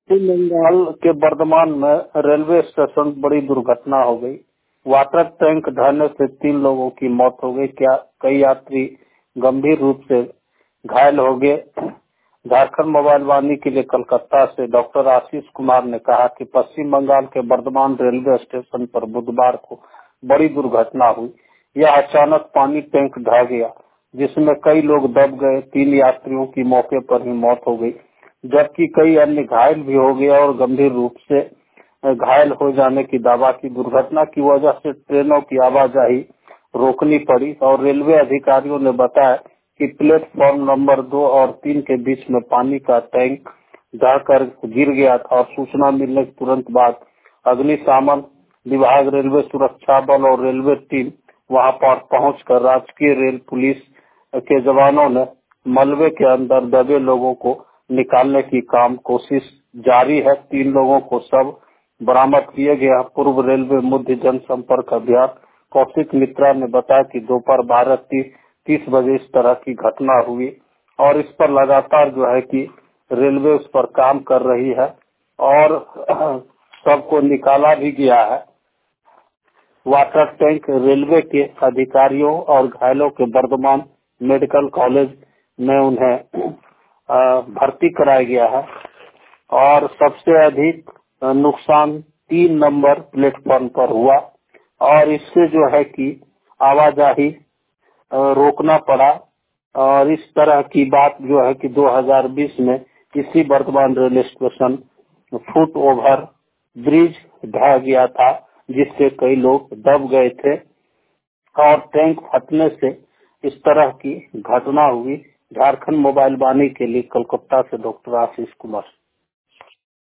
पश्चिम बंगाल के बर्धमान में railway station बड़ी दुर्घटना हो गई। वाटर टैंक ढहने से 3 लोगों की मौत हो गई। कई यात्री गंभीर रूप से घायल हो गए। झारखंड मोबाइल वाणी के लिए कोलकाता से डॉक्टर आशीष कुमार ने कहा कि पश्चिम बंगाल के बर्धमान रेलवे स्टेशन पर बुधवार को बड़ी दुर्घटना हुई। यह अचानक पानी टैंक ढह गया, जिसमें कई लोग दब गए। 3 यात्रियों की मौके पर ही मौत हो गई, जबकि कई अन्य घायल भी हो गए और गंभीर रूप से घायल हो जाने की दावा की। दुर्घटना की वजह से ट्रेनों की आवाजाही रोकनी पड़ी और रेलवे अधिकारियों ने बताया कि प्लेटफॉर्म नंबर 2 और 3 के बीच में पानी का टैंक ढहकर गिर गया था और सूचना मिलने के तुरंत बाद अग्निशमन विभाग, रेलवे सुरक्षा बल और रेलवे टीम वहां पर पहुंचकर राजकीय रेल पुलिस के जवानों ने मलबे के अंदर दबे लोगों को निकालने की कोशिश जारी है। 3 लोगों को सब बरामद किए गए। पूर्व रेलवे मुख्य जनसंपर्क अभियान कौशिक मित्रा ने बताया कि दोपहर 12:30 बजे इस तरह की घटना हुई और इस पर लगातार जो है कि रेलवे उस पर काम कर रही है और सबको निकाला भी गया है। वाटर टैंक रेलवे के अधिकारियों और घायलों के बर्धमान मेडिकल कॉलेज में उन्हें भर्ती कराया गया है और सबसे अधिक नुकसान 3 नंबर प्लेटफॉर्म पर हुआ और इससे जो है कि आवाजाही रोकना पड़ा। और इस तरह की बात जो है कि 2020 में इसी Bardhaman railway station foot over bridge ढह गया था, जिससे कई लोग दब गए थे और टैंक फटने से इस तरह की घटना हुई। झारखंड मोबाइल वाणी के लिए कोलकाता से डॉक्टर आशीष कुमार।